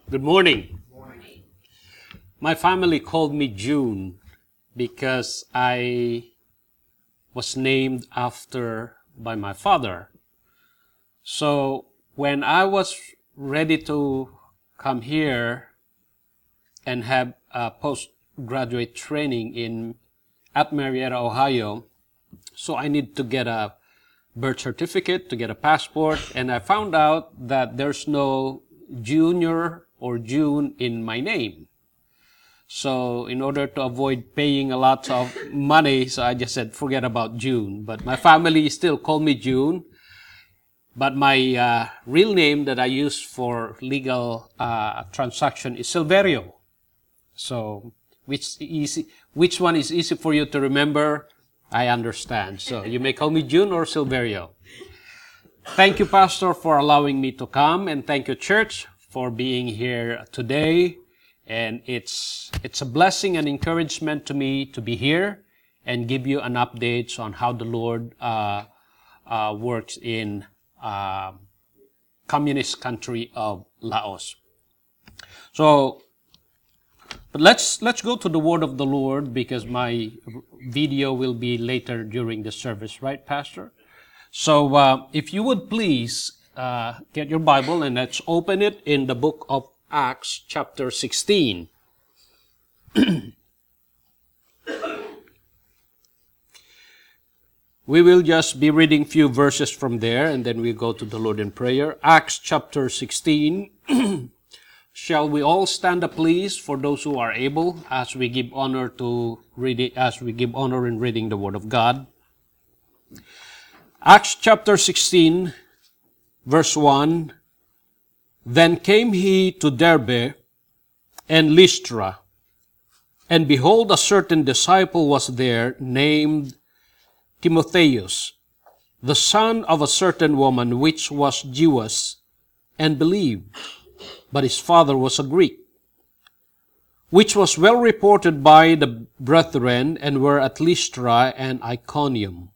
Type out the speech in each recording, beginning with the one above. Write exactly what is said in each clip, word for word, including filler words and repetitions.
Good morning. My family called me June because I was named after by my father. So when I was ready to come here and have a postgraduate training in at Marietta, Ohio, so I need to get a birth certificate, to get a passport, and I found out that there's no junior or June in my name. So in order to avoid paying a lot of money, so I just said, forget about June. But my family still call me June. But my uh, real name that I use for legal uh, transaction is Silverio. So which easy, which one is easy for you to remember? I understand. So you may call me June or Silverio. Thank you, Pastor, for allowing me to come, and thank you, Church, for being here today. And it's it's a blessing and encouragement to me to be here and give you an update on how the Lord uh, uh, works in uh, communist country of Laos. So, but let's let's go to the word of the Lord, because my video will be later during the service, right, Pastor? So, uh, if you would please uh, get your Bible and let's open it in the book of Acts, chapter sixteen. We will just be reading few verses from there, and then we go to the Lord in prayer. Acts chapter sixteen. Shall we all stand up, please, for those who are able, as we give honor to reading, as we give honor in reading the Word of God. Acts chapter sixteen, verse one. Then came he to Derbe and Lystra, and behold, a certain disciple was there named Timotheus, the son of a certain woman which was Jewess, and believed, but his father was a Greek, which was well reported by the brethren, and were at Lystra and Iconium.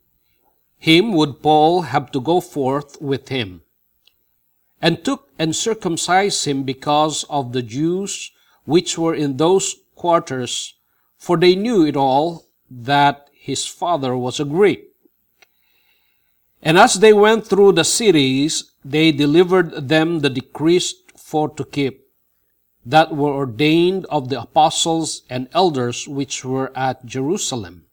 Him would Paul have to go forth with him, and took and circumcised him because of the Jews which were in those quarters, for they knew it all that his father was a Greek. And as they went through the cities, they delivered them the decrees for to keep, that were ordained of the apostles and elders which were at Jerusalem.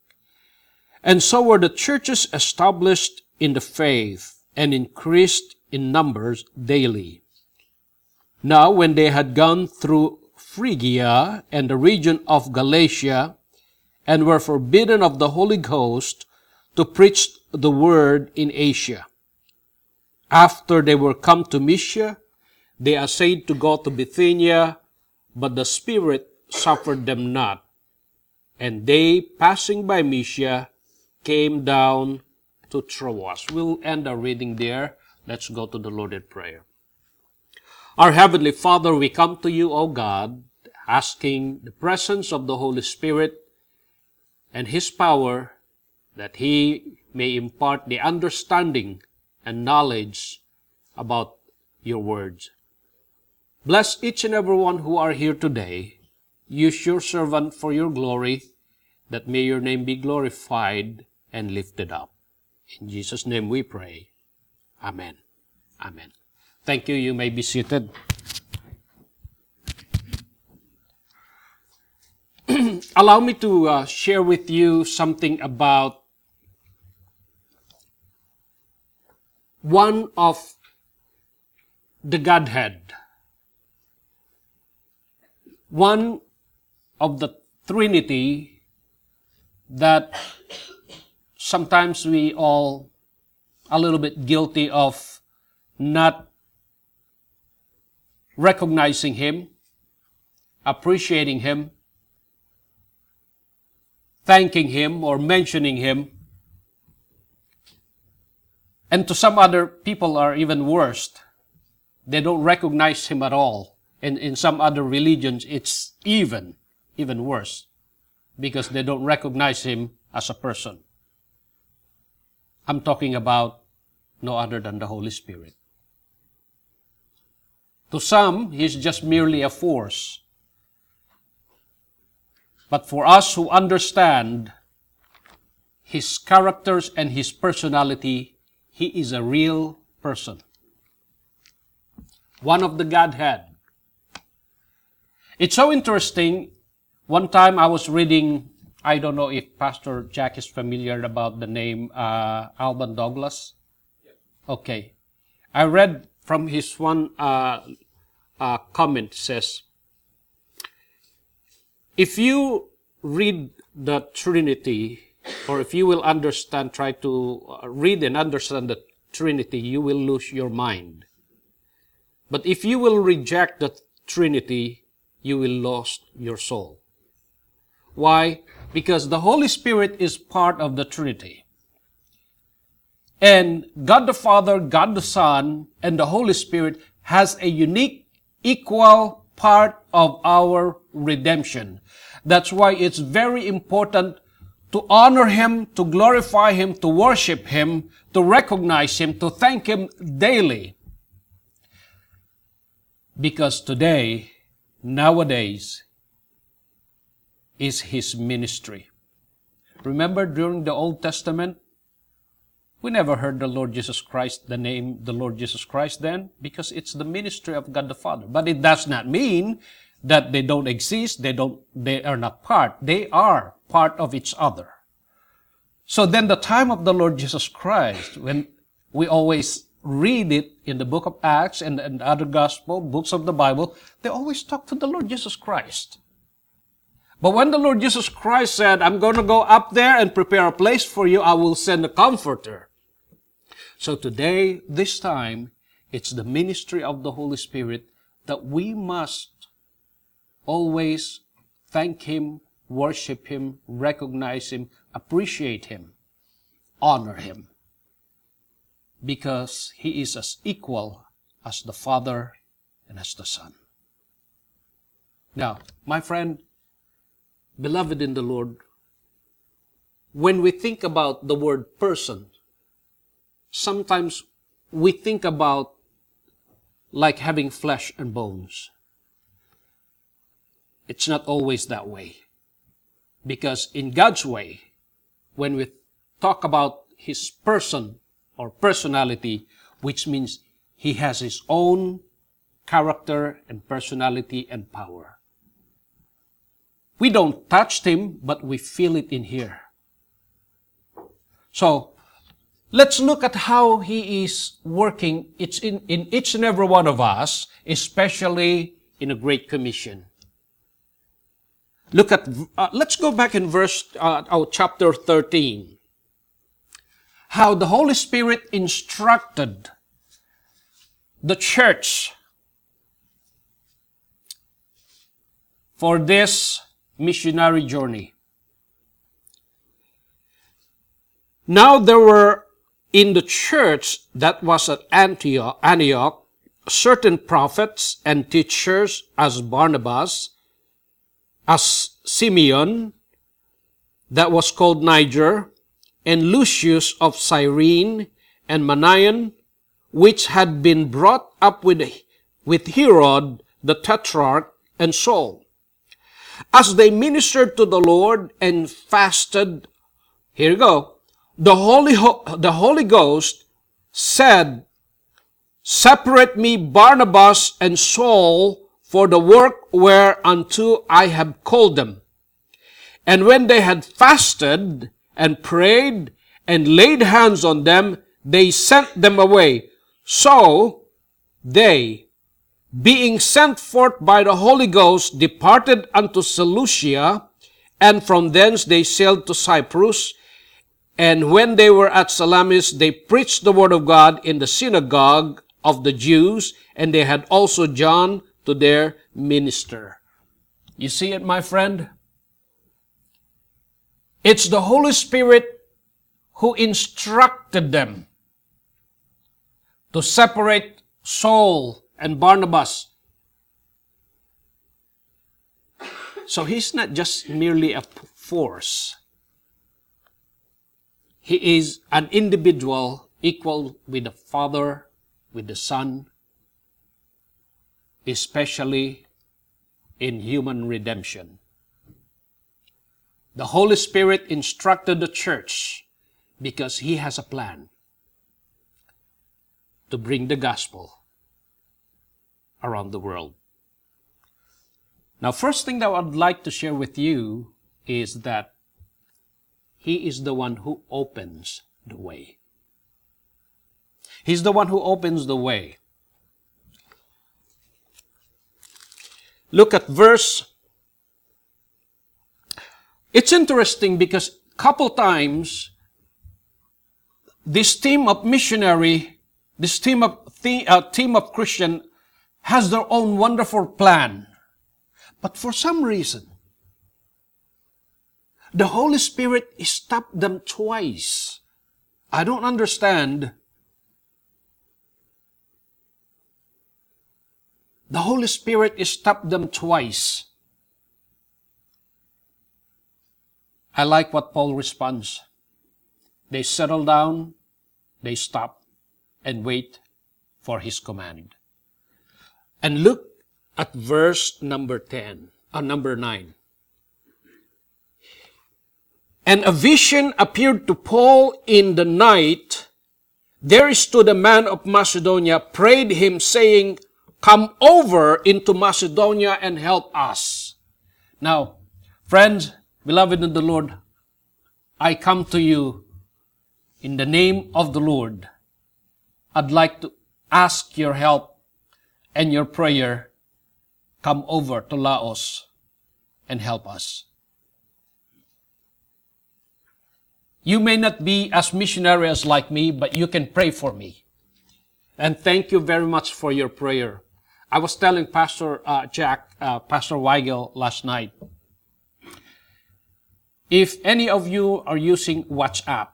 And so were the churches established in the faith, and increased in numbers daily. Now when they had gone through Phrygia and the region of Galatia, and were forbidden of the Holy Ghost to preach the word in Asia, after they were come to Mysia, they essayed to go to Bithynia, but the Spirit suffered them not. And they, passing by Mysia, came down to Troas. We'll end our reading there. Let's go to the Lord in prayer. Our Heavenly Father, we come to you, O God, asking the presence of the Holy Spirit and His power, that He may impart the understanding and knowledge about your words. Bless each and every one who are here today. Use your servant for your glory, that may your name be glorified and lifted up. In Jesus' name we pray. Amen. Amen. Thank you. You may be seated. Allow me to uh, share with you something about one of the Godhead. One of the Trinity that sometimes we all a little bit guilty of not recognizing Him, appreciating Him, thanking Him or mentioning Him. And to some other people are even worse. They don't recognize Him at all. And in some other religions, it's even, even worse, because they don't recognize Him as a person. I'm talking about no other than the Holy Spirit. To some, He's just merely a force. But for us who understand His characters and His personality, He is a real person. One of the Godhead. It's so interesting. One time I was reading, I don't know if Pastor Jack is familiar about the name uh, Alban Douglas. Okay. I read from his one uh, uh, comment, says, if you read the Trinity, or if you will understand, try to read and understand the Trinity, you will lose your mind. But if you will reject the Trinity, you will lose your soul. Why? Because the Holy Spirit is part of the Trinity. And God the Father, God the Son, and the Holy Spirit has a unique, equal part of our redemption. That's why it's very important to honor Him, to glorify Him, to worship Him, to recognize Him, to thank Him daily. Because today, nowadays, is His ministry. Remember during the Old Testament, we never heard the Lord Jesus Christ, the name the Lord Jesus Christ then, because it's the ministry of God the Father. But it does not mean that they don't exist, they don't, they are not part. They are part of each other. So then the time of the Lord Jesus Christ, when we always read it in the book of Acts and, and other gospel, books of the Bible, they always talk to the Lord Jesus Christ. But when the Lord Jesus Christ said, I'm going to go up there and prepare a place for you, I will send a comforter. So today, this time, it's the ministry of the Holy Spirit that we must always thank Him, worship Him, recognize Him, appreciate Him, honor Him. Because He is as equal as the Father and as the Son. Now, my friend, beloved in the Lord, when we think about the word person, sometimes we think about like having flesh and bones. It's not always that way. Because in God's way, when we talk about His person or personality, which means He has His own character and personality and power. We don't touch Him, but we feel it in here. So, let's look at how He is working it's in, in each and every one of us, especially in a Great Commission. Look at, uh, let's go back in verse, uh, oh, chapter thirteen. How the Holy Spirit instructed the church for this missionary journey. Now there were in the church that was at Antioch, Antioch certain prophets and teachers as Barnabas, as Simeon, that was called Niger, and Lucius of Cyrene, and Manaen, which had been brought up with, with Herod the Tetrarch, and Saul. As they ministered to the Lord and fasted, here you go, the Holy, the Holy Ghost said, separate me Barnabas and Saul for the work whereunto I have called them. And when they had fasted and prayed and laid hands on them, they sent them away. So they, being sent forth by the Holy Ghost, departed unto Seleucia, and from thence they sailed to Cyprus. And when they were at Salamis, they preached the word of God in the synagogue of the Jews, and they had also John to their minister. You see it, my friend? It's the Holy Spirit who instructed them to separate Saul and Barnabas. So He's not just merely a force. He is an individual equal with the Father, with the Son, especially in human redemption. The Holy Spirit instructed the church because He has a plan to bring the gospel around the world. Now, first thing that I'd like to share with you is that He is the one who opens the way. He's the one who opens the way. Look at verse. It's interesting because a couple times this team of missionary, this team of the, uh, team of Christian has their own wonderful plan. But for some reason, the Holy Spirit stopped them twice. I don't understand. The Holy Spirit stopped them twice. I like what Paul responds. They settle down, they stop, and wait for his command. And look at verse number ten, or number nine. And a vision appeared to Paul in the night. There stood a man of Macedonia, prayed him, saying, "Come over into Macedonia and help us." Now, friends, beloved in the Lord, I come to you in the name of the Lord. I'd like to ask your help and your prayer. Come over to Laos and help us. You may not be as missionary as like me, but you can pray for me. And thank you very much for your prayer. I was telling Pastor uh, Jack, uh, Pastor Weigel last night, if any of you are using WhatsApp,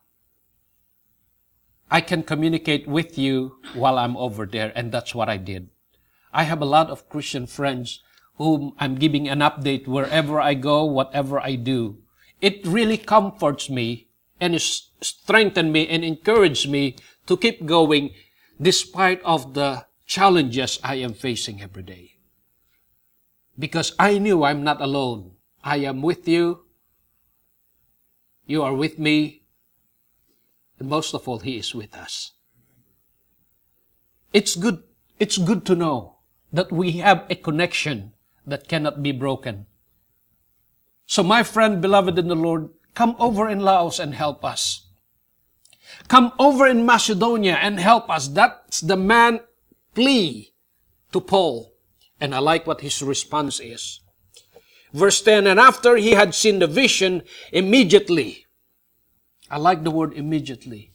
I can communicate with you while I'm over there, and that's what I did. I have a lot of Christian friends whom I'm giving an update wherever I go, whatever I do. It really comforts me and strengthens me and encourages me to keep going despite of the challenges I am facing every day. Because I knew I'm not alone. I am with you. You are with me. And most of all, He is with us. It's good, it's good to know that we have a connection that cannot be broken. So my friend, beloved in the Lord, come over in Laos and help us. Come over in Macedonia and help us. That's the man plea to Paul. And I like what his response is. Verse ten, and after he had seen the vision, immediately. I like the word immediately.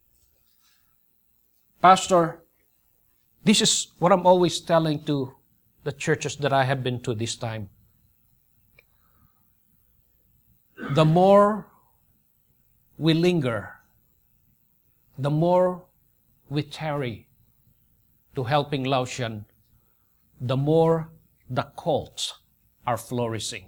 Pastor, this is what I'm always telling to the churches that I have been to this time. The more we linger, the more we tarry to helping Laotian, the more the cults are flourishing.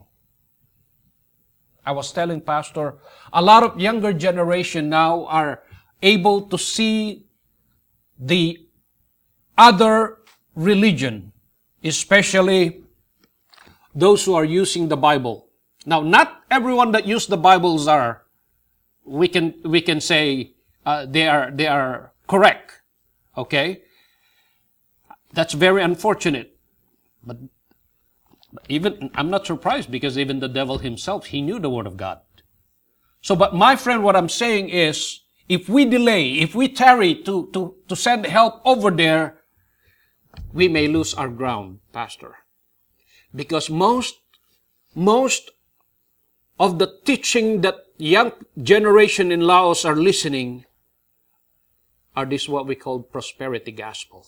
I was telling Pastor, a lot of younger generation now are able to see the other religion, especially those who are using the Bible. Now, not everyone that use the Bibles are, we can we can say uh, they are they are correct. Okay, that's very unfortunate. But even I'm not surprised because even the devil himself, he knew the Word of God. So, but my friend, what I'm saying is, if we delay, if we tarry to to to send help over there, we may lose our ground, Pastor, because most most of the teaching that young generation in Laos are listening are this what we call prosperity gospel.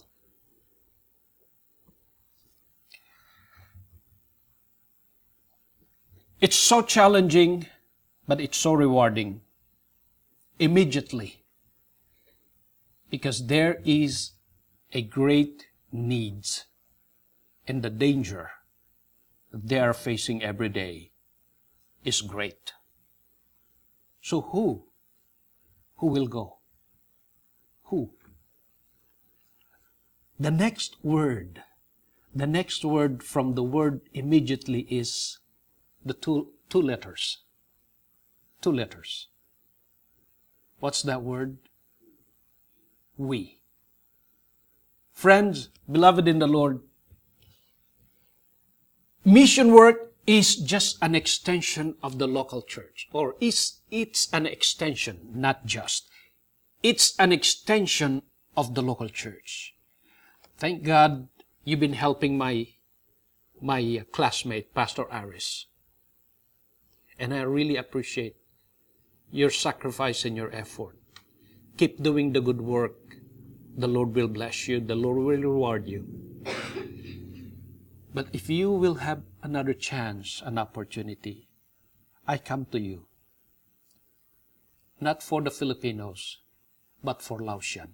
It's so challenging, but it's so rewarding. Immediately. Because there is a great needs and the danger that they are facing every day is great. So who? Who will go? Who? The next word the next word from the word immediately is the two, two letters. Two letters. What's that word? We. Friends, beloved in the Lord, mission work is just an extension of the local church. Or is it's an extension, not just. It's an extension of the local church. Thank God you've been helping my, my classmate, Pastor Aris. And I really appreciate your sacrifice and your effort. Keep doing the good work. The Lord will bless you. The Lord will reward you. But if you will have another chance, an opportunity, I come to you. Not for the Filipinos, but for Laosian.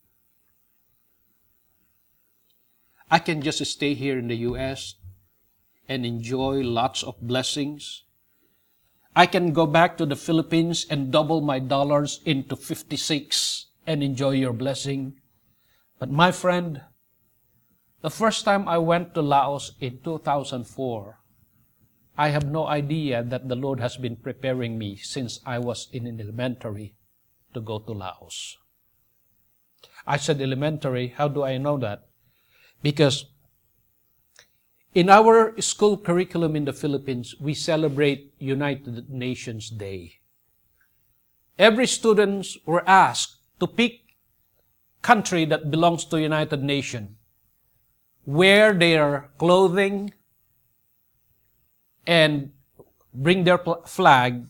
I can just stay here in the U S and enjoy lots of blessings. I can go back to the Philippines and double my dollars into fifty-six and enjoy your blessing. But my friend, the first time I went to Laos in two thousand four, I have no idea that the Lord has been preparing me since I was in elementary to go to Laos. I said elementary, how do I know that? Because in our school curriculum in the Philippines, we celebrate United Nations Day. Every students were asked to pick country that belongs to United Nations, wear their clothing, and bring their flag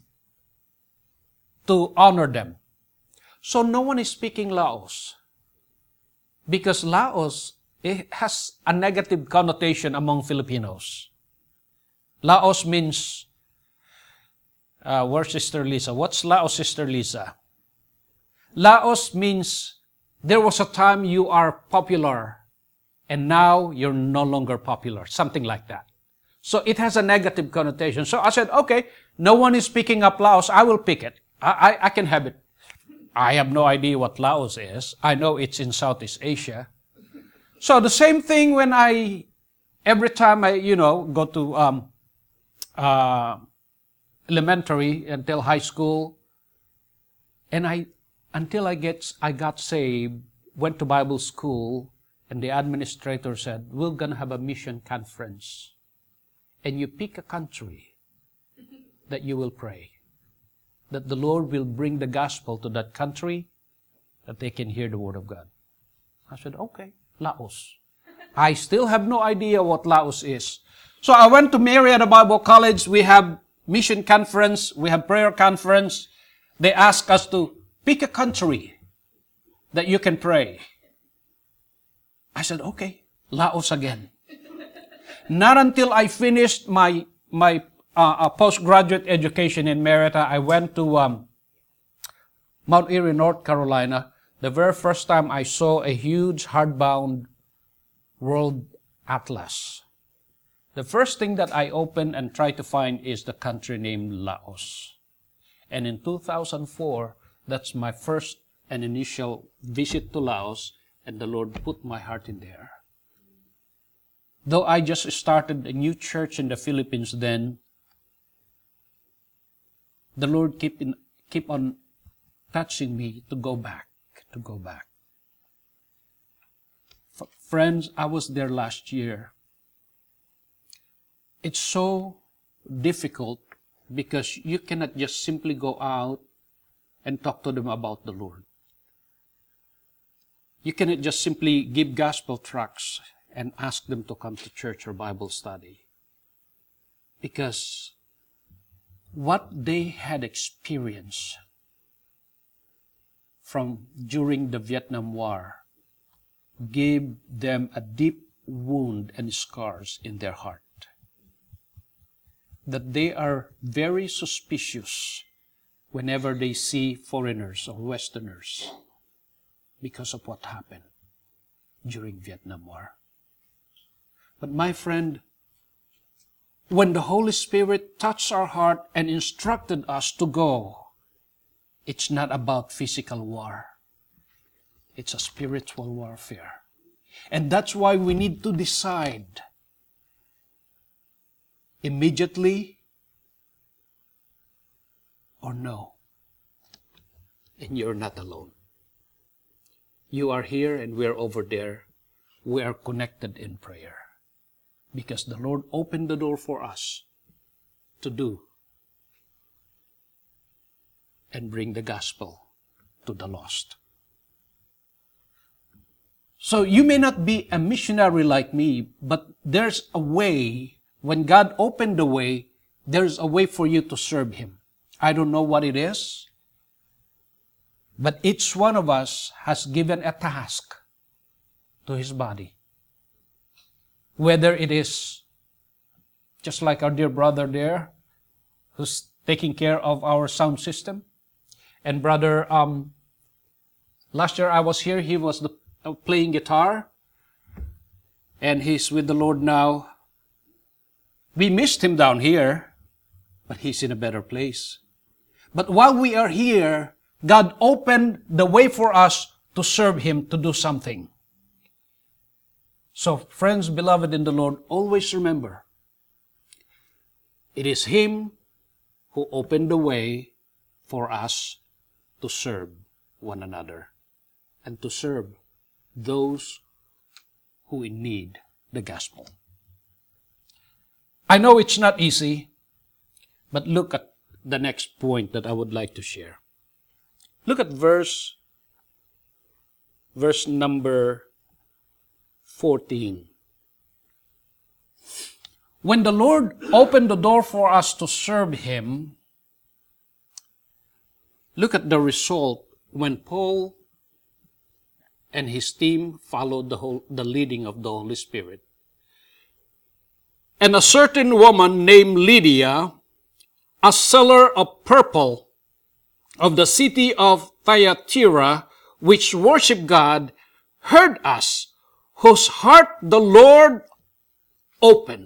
to honor them. So no one is speaking Laos, because Laos, it has a negative connotation among Filipinos. Laos means, uh, where's Sister Lisa? What's Laos, Sister Lisa? Laos means there was a time you are popular and now you're no longer popular. Something like that. So it has a negative connotation. So I said, okay, no one is picking up Laos. I will pick it. I, I, I can have it. I have no idea what Laos is. I know it's in Southeast Asia. So the same thing when I, every time I, you know, go to um, uh, elementary until high school, and I, until I get, I got saved, went to Bible school, and the administrator said, we're going to have a mission conference, and you pick a country that you will pray, that the Lord will bring the gospel to that country, that they can hear the word of God. I said, okay. Laos. I still have no idea what Laos is. So I went to Marietta Bible College. We have mission conference. We have prayer conference. They ask us to pick a country that you can pray. I said, okay, Laos again. Not until I finished my, my uh, uh, postgraduate education in Marietta, I went to um, Mount Erie, North Carolina. The very first time I saw a huge hardbound world atlas. The first thing that I opened and tried to find is the country named Laos. And in two thousand four, that's my first and initial visit to Laos, and the Lord put my heart in there. Though I just started a new church in the Philippines then, the Lord keep, in, keep on touching me to go back. to go back. F- friends, I was there last year. It's so difficult because you cannot just simply go out and talk to them about the Lord. You cannot just simply give gospel tracts and ask them to come to church or Bible study. Because what they had experienced from during the Vietnam War gave them a deep wound and scars in their heart. That they are very suspicious whenever they see foreigners or Westerners because of what happened during Vietnam War. But my friend, when the Holy Spirit touched our heart and instructed us to go, it's not about physical war. It's a spiritual warfare. And that's why we need to decide immediately or no. And you're not alone. You are here and we're over there. We are connected in prayer. Because the Lord opened the door for us to do and bring the gospel to the lost. So you may not be a missionary like me, but there's a way, when God opened the way, there's a way for you to serve Him. I don't know what it is, but each one of us has given a task to his body. Whether it is just like our dear brother there, who's taking care of our sound system. And brother, um, last year I was here, he was the, uh, playing guitar. And he's with the Lord now. We missed him down here, but he's in a better place. But while we are here, God opened the way for us to serve Him, to do something. So, friends, beloved in the Lord, always remember, it is Him who opened the way for us to serve one another and to serve those who in need the gospel. I know it's not easy, but look at the next point that I would like to share. Look at verse, verse number fourteen. When the Lord opened the door for us to serve Him, look at the result when Paul and his team followed the, whole, the leading of the Holy Spirit. And a certain woman named Lydia, a seller of purple of the city of Thyatira, which worship God, heard us, whose heart the Lord opened,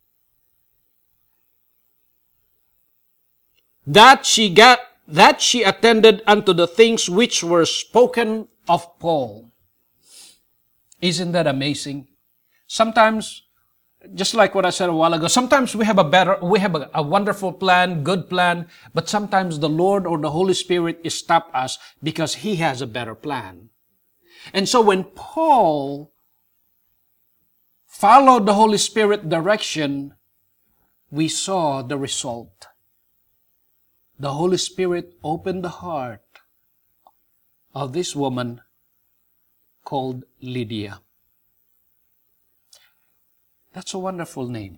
that she got that she attended unto the things which were spoken of Paul. Isn't that amazing? Sometimes, just like what I said a while ago, sometimes we have a better, we have a, a wonderful plan, good plan, but sometimes the Lord or the Holy Spirit is stop us because He has a better plan. And so when Paul followed the Holy Spirit direction, we saw the result. The Holy Spirit opened the heart of this woman called Lydia. That's a wonderful name.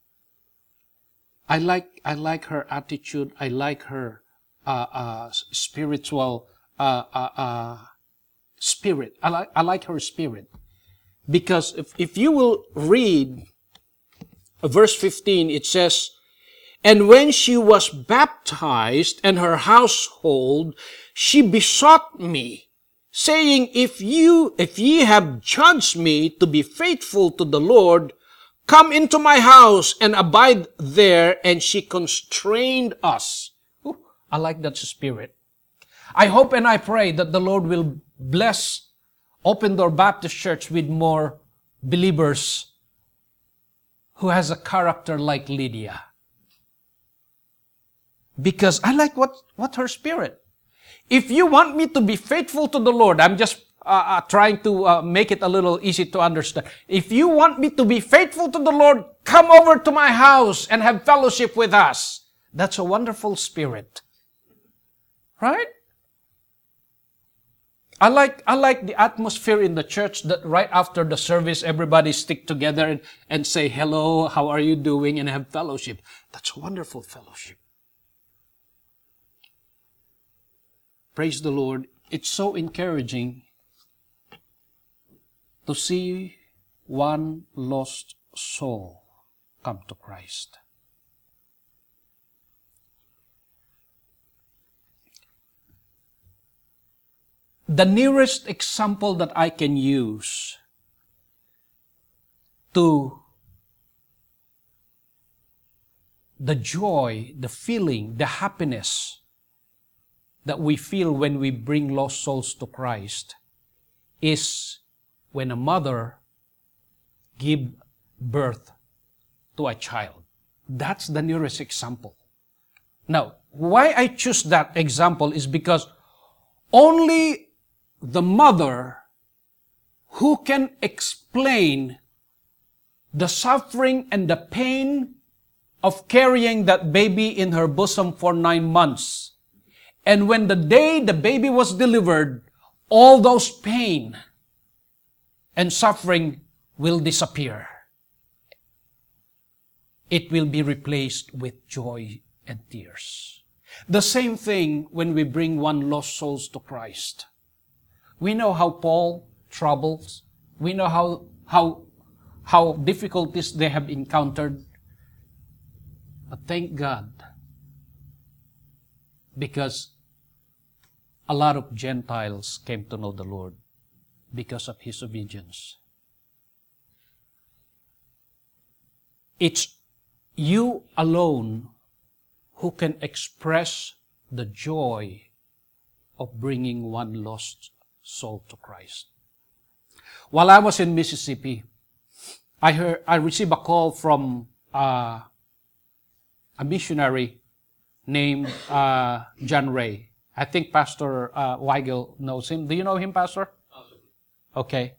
I like I like her attitude. I like her uh, uh, spiritual uh, uh, uh, spirit. I like I like her spirit, because if if you will read verse fifteen, it says, "And when she was baptized and her household, she besought me, saying, If you, if ye have judged me to be faithful to the Lord, come into my house and abide there. And she constrained us." Ooh, I like that spirit. I hope and I pray that the Lord will bless Open Door Baptist Church with more believers who has a character like Lydia. Because I like what, what her spirit. If you want me to be faithful to the Lord, I'm just uh, uh, trying to uh, make it a little easy to understand. If you want me to be faithful to the Lord, come over to my house and have fellowship with us. That's a wonderful spirit. Right? I like, I like the atmosphere in the church that right after the service, everybody stick together and, and say, hello, how are you doing? And have fellowship. That's a wonderful fellowship. Praise the Lord. It's so encouraging to see one lost soul come to Christ. The nearest example that I can use to the joy, the feeling, the happiness that we feel when we bring lost souls to Christ is when a mother give birth to a child. That's the nearest example. Now, why I choose that example is because only the mother who can explain the suffering and the pain of carrying that baby in her bosom for nine months. And when the day the baby was delivered, all those pain and suffering will disappear. It will be replaced with joy and tears. The same thing when we bring one lost souls to Christ. We know how Paul troubles. We know how, how, how difficulties they have encountered. But thank God, because a lot of Gentiles came to know the Lord because of his obedience. It's you alone who can express the joy of bringing one lost soul to Christ. While I was in Mississippi, I heard I received a call from uh, a missionary named uh, John Ray. I think Pastor uh, Weigel knows him. Do you know him, Pastor? Okay.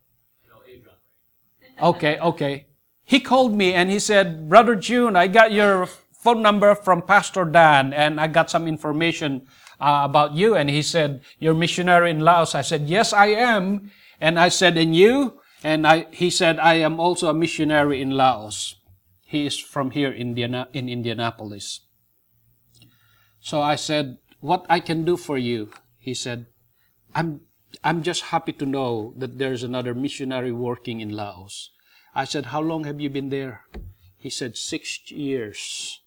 Okay, okay. He called me and he said, Brother June, I got your phone number from Pastor Dan and I got some information uh, about you. And he said, you're a missionary in Laos. I said, yes, I am. And I said, and you? And I, he said, I am also a missionary in Laos. He is from here Indiana, in Indianapolis. So I said, what I can do for you? He said, I'm, I'm just happy to know that there's another missionary working in Laos. I said, how long have you been there? He said, six years.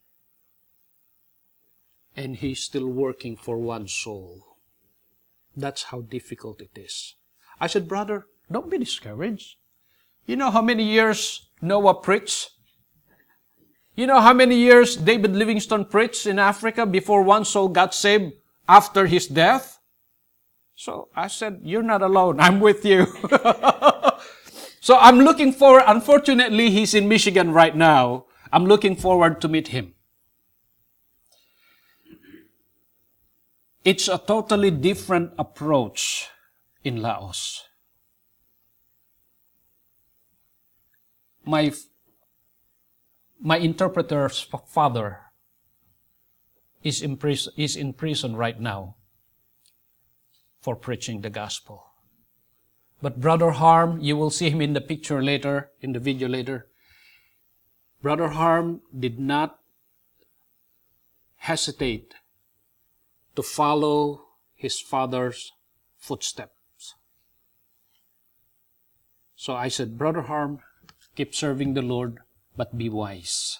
And he's still working for one soul. That's how difficult it is. I said, brother, don't be discouraged. You know how many years Noah preached? You know how many years David Livingstone preached in Africa before one soul got saved after his death? So I said, you're not alone. I'm with you. So I'm looking forward, unfortunately, he's in Michigan right now. I'm looking forward to meet him. It's a totally different approach in Laos. My, my interpreter's father is in, prison, is in prison right now for preaching the gospel. But Brother Harm, you will see him in the picture later, in the video later. Brother Harm did not hesitate to follow his father's footsteps. So I said, Brother Harm, keep serving the Lord, but be wise.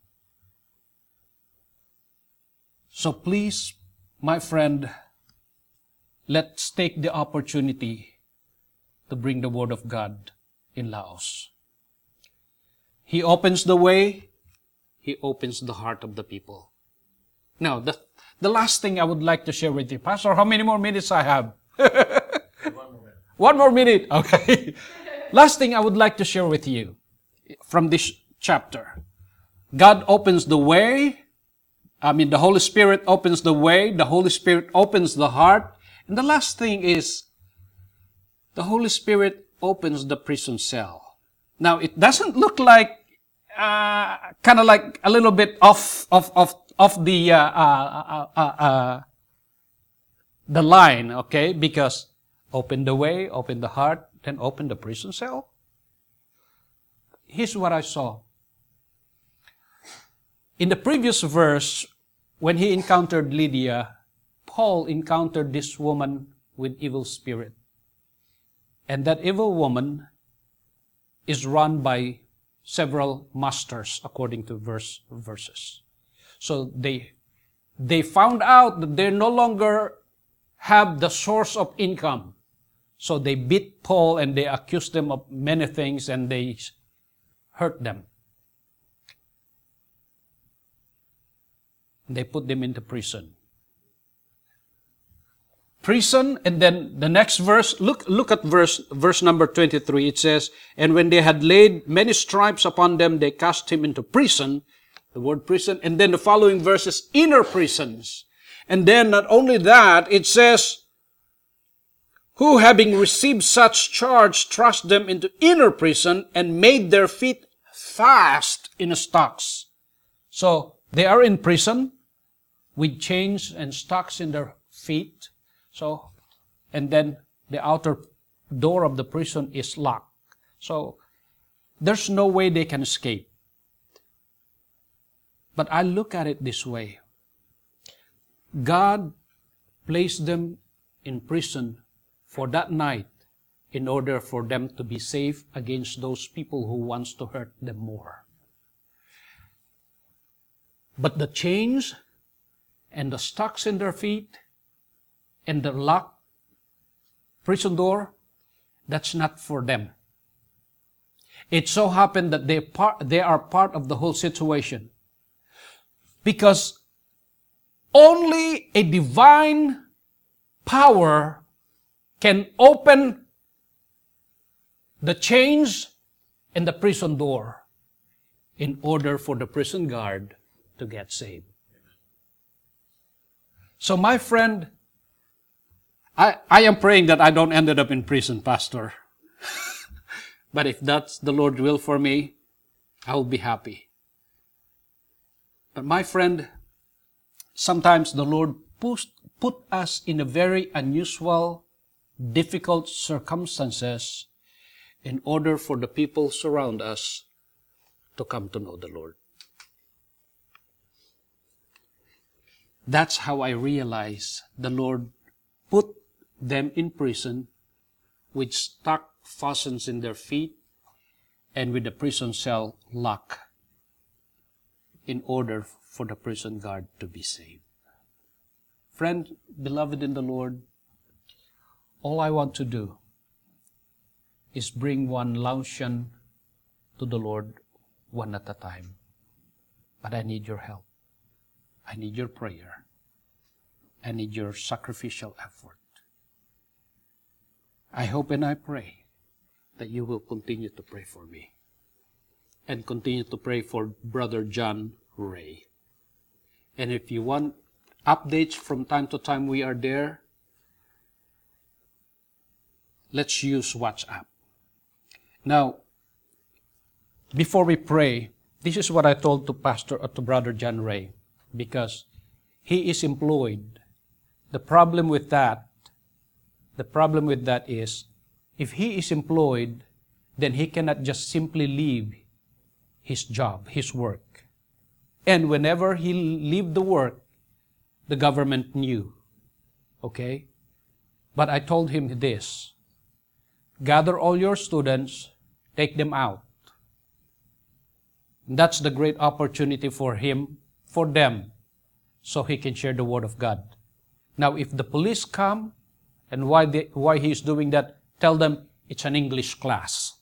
So please, my friend, let's take the opportunity to bring the Word of God in Laos. He opens the way. He opens the heart of the people. Now, the, the last thing I would like to share with you, Pastor, how many more minutes I have? One more minute. One more minute, okay. Last thing I would like to share with you from this chapter. God opens the way. I mean, the Holy Spirit opens the way. The Holy Spirit opens the heart. And the last thing is, the Holy Spirit opens the prison cell. Now, it doesn't look like, uh, kind of like a little bit off, off, off, off the, uh, uh, uh, uh, the line, okay? Because open the way, open the heart, then open the prison cell. Here's what I saw. In the previous verse, when he encountered Lydia, Paul encountered this woman with evil spirit. And that evil woman is run by several masters, according to verse verses. So they they found out that they no longer have the source of income. So they beat Paul and they accused them of many things and they hurt them. They put them into prison. prison, and then the next verse, look look at verse verse number twenty-three. It says, and when they had laid many stripes upon them, they cast him into prison. The word prison. And then the following verses, inner prisons. And then not only that, it says, who having received such charge thrust them into inner prison and made their feet fast in stocks. So they are in prison with chains and stocks in their feet. So, and then the outer door of the prison is locked. So, there's no way they can escape. But I look at it this way. God placed them in prison for that night in order for them to be safe against those people who wants to hurt them more. But the chains and the stocks in their feet and the locked prison door, that's not for them. It so happened that they, part, they are part of the whole situation. Because only a divine power can open the chains and the prison door in order for the prison guard to get saved. So my friend, I, I am praying that I don't end up in prison, Pastor. But if that's the Lord's will for me, I will be happy. But my friend, sometimes the Lord put, put us in a very unusual, difficult circumstances in order for the people surround us to come to know the Lord. That's how I realize the Lord put them in prison with stock fastens in their feet and with the prison cell lock in order for the prison guard to be saved. Friend, beloved in the Lord, all I want to do is bring one Laotian to the Lord one at a time. But I need your help. I need your prayer. I need your sacrificial effort. I hope and I pray that you will continue to pray for me and continue to pray for Brother John Ray. And if you want updates from time to time we are there, let's use WhatsApp. Now, before we pray, this is what I told to Pastor or to Brother John Ray, because he is employed. The problem with that, the problem with that is, if he is employed, then he cannot just simply leave his job, his work. And whenever he leave the work, the government knew. Okay? But I told him this, gather all your students, take them out. That's the great opportunity for him, for them, so he can share the Word of God. Now, if the police come, and why they, why he's doing that, tell them it's an English class.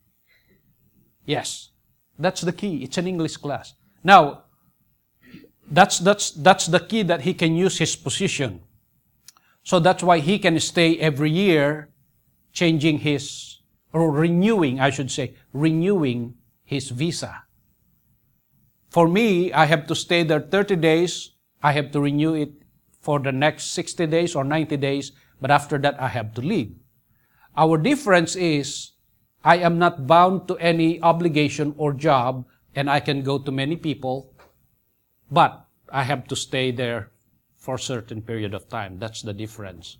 Yes, that's the key. It's an English class. Now, that's that's that's the key that he can use his position. So that's why he can stay every year, changing his, or renewing, I should say, renewing his visa. For me, I have to stay there thirty days. I have to renew it for the next sixty days or ninety days. But after that, I have to leave. Our difference is, I am not bound to any obligation or job, and I can go to many people, but I have to stay there for a certain period of time. That's the difference.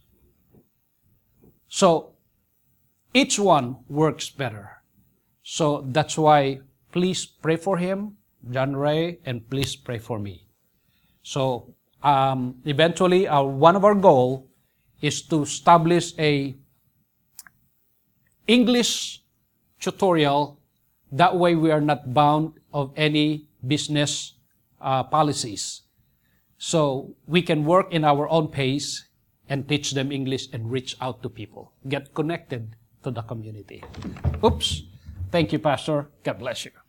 So, each one works better. So, that's why, please pray for him, John Ray, and please pray for me. So, um, eventually, our, one of our goals is to establish a English tutorial. That way we are not bound of any business uh, policies. So we can work in our own pace and teach them English and reach out to people. Get connected to the community. Oops. Thank you, Pastor. God bless you.